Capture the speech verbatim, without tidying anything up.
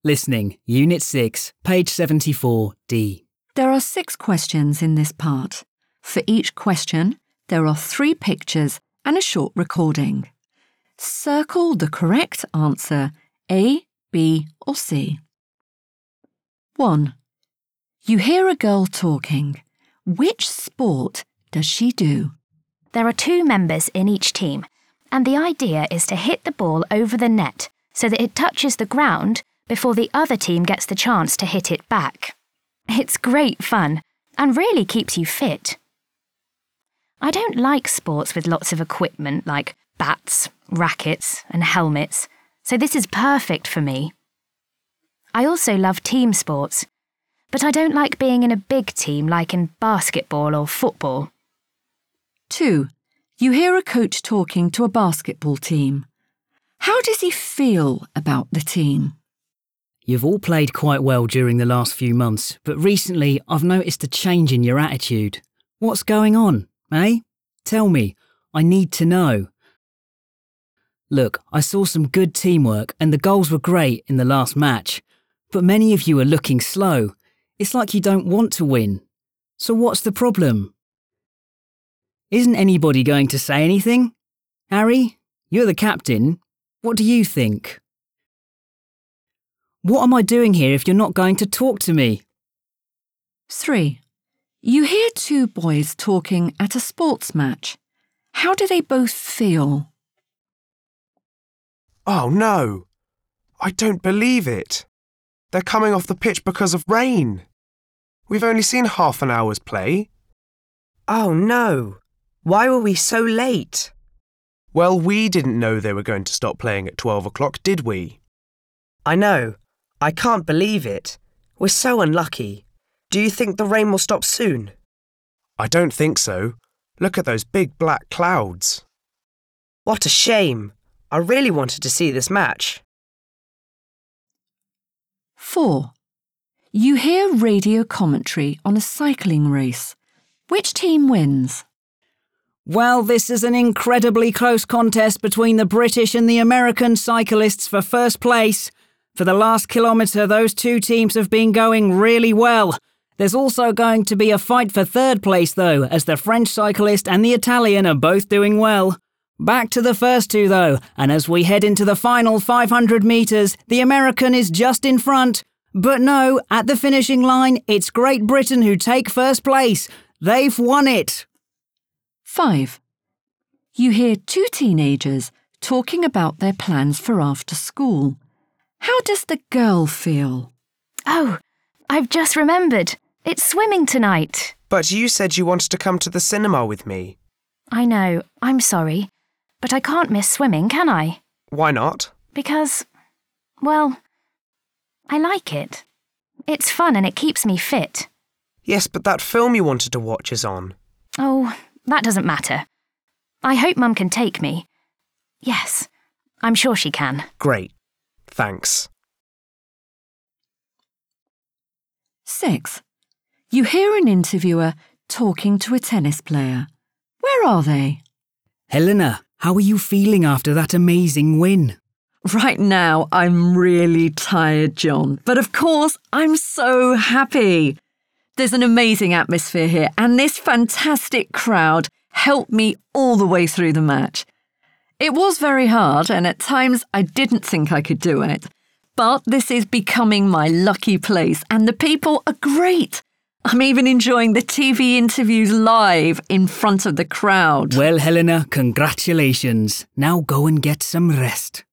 Listening, Unit six, page seventy-four, D. There are six questions in this part. For each question, there are three pictures and a short recording. Circle the correct answer, A, B or C. one. You hear a girl talking. Which sport does she do? There are two members in each team, and the idea is to hit the ball over the net so that it touches the ground before the other team gets the chance to hit it back. It's great fun and really keeps you fit. I don't like sports with lots of equipment like bats, rackets and helmets, so this is perfect for me. I also love team sports, but I don't like being in a big team like in basketball or football. two. You hear a coach talking to a basketball team. How does he feel about the team? You've all played quite well during the last few months, but recently I've noticed a change in your attitude. What's going on, eh? Tell me, I need to know. Look, I saw some good teamwork and the goals were great in the last match, but many of you are looking slow. It's like you don't want to win. So what's the problem? Isn't anybody going to say anything? Harry, you're the captain. What do you think? What am I doing here if you're not going to talk to me? three. You hear two boys talking at a sports match. How do they both feel? Oh no! I don't believe it. They're coming off the pitch because of rain. We've only seen half an hour's play. Oh no! Why were we so late? Well, we didn't know they were going to stop playing at twelve o'clock, did we? I know. I can't believe it. We're so unlucky. Do you think the rain will stop soon? I don't think so. Look at those big black clouds. What a shame. I really wanted to see this match. four. You hear radio commentary on a cycling race. Which team wins? Well, this is an incredibly close contest between the British and the American cyclists for first place. For the last kilometre, those two teams have been going really well. There's also going to be a fight for third place, though, as the French cyclist and the Italian are both doing well. Back to the first two, though, and as we head into the final five hundred metres, the American is just in front. But no, at the finishing line, it's Great Britain who take first place. They've won it. five. You hear two teenagers talking about their plans for after school. How does the girl feel? Oh, I've just remembered. It's swimming tonight. But you said you wanted to come to the cinema with me. I know, I'm sorry. But I can't miss swimming, can I? Why not? Because, well, I like it. It's fun and it keeps me fit. Yes, but that film you wanted to watch is on. Oh, that doesn't matter. I hope Mum can take me. Yes, I'm sure she can. Great. Thanks. six. You hear an interviewer talking to a tennis player. Where are they? Helena, how are you feeling after that amazing win? Right now, I'm really tired, John. But of course, I'm so happy. There's an amazing atmosphere here, and this fantastic crowd helped me all the way through the match. It was very hard, and at times I didn't think I could do it. But this is becoming my lucky place, and the people are great. I'm even enjoying the T V interviews live in front of the crowd. Well, Helena, congratulations. Now go and get some rest.